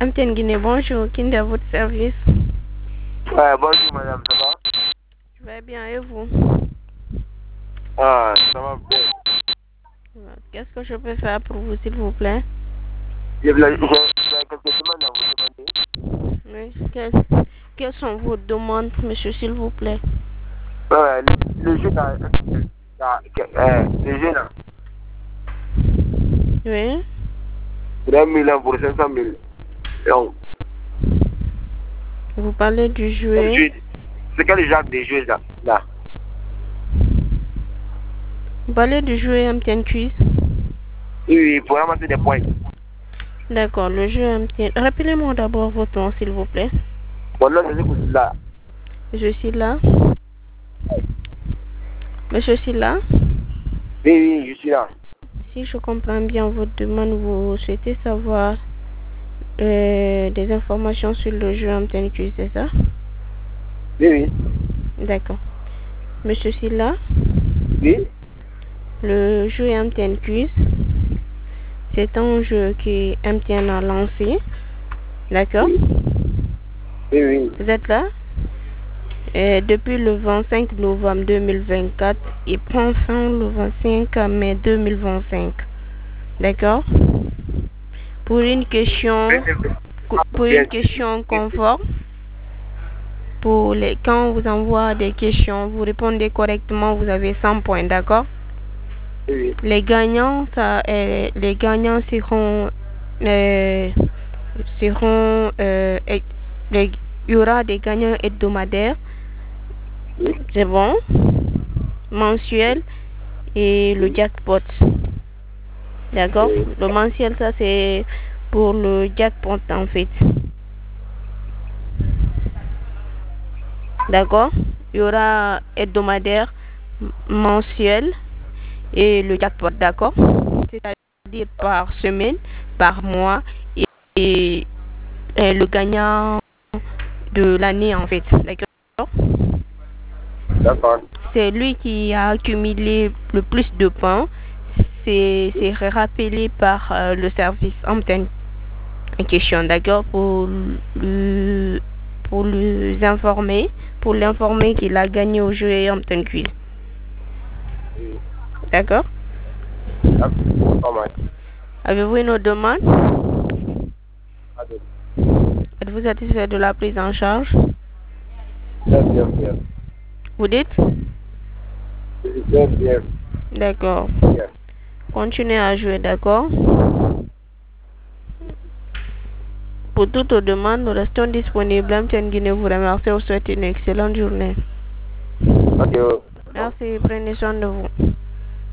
MTN Guinée, bonjour. Qui est à votre service? Ouais, bonjour madame, ça va? Je vais bien et vous? Ah, ça va bien. Qu'est-ce que je peux faire pour vous, s'il vous plaît? J'ai quelques demandes à vous demander. Oui. Quelles sont vos demandes, monsieur, s'il vous plaît? Ouais, le jeu là, le jeu là, Oui. c'est 1 million pour 500 000. Donc, Vous parlez du jouet. c'est quel genre de jeu là? Vous parlez du jouet MTN Quiz. Oui, pour ramasser des points. D'accord, le jeu MTN. Rappelez-moi d'abord votre nom, s'il vous plaît. Bon, là, c'est là. Je suis là. Monsieur Silla, Oui, je suis là. si je comprends bien votre demande, vous souhaitez savoir des informations sur le jeu MTN Quiz, c'est ça? Oui. D'accord. Monsieur Silla, Oui. le jeu MTN Quiz, c'est un jeu que MTN a lancé. D'accord? Oui. Vous êtes là? Depuis le 25 novembre 2024, il prend fin le 25 mai 2025. D'accord? Pour une question conforme, quand on vous envoie des questions, vous répondez correctement, vous avez 100 points, d'accord? Oui. Les gagnants seront il y aura des gagnants hebdomadaires, c'est bon, mensuels et le jackpot. D'accord? Le mensuel, ça c'est pour le jackpot en fait. D'accord? Il y aura hebdomadaire, mensuel et le jackpot, d'accord? C'est-à-dire par semaine, par mois et le gagnant de l'année en fait. D'accord? D'accord. C'est lui qui a accumulé le plus de points. C'est rappelé par le service antenne en question, d'accord? Pour l'informer qu'il a gagné au jeu antenne quiz. D'accord? Avez-vous une autre demande? Êtes-vous satisfait de la prise en charge? Bien. Vous dites? Bien. D'accord. Continuez à jouer, d'accord? Pour toute demande, nous restons disponibles. MTN Guinée vous remercie et vous souhaite une excellente journée. Ok. Merci, prenez soin de vous.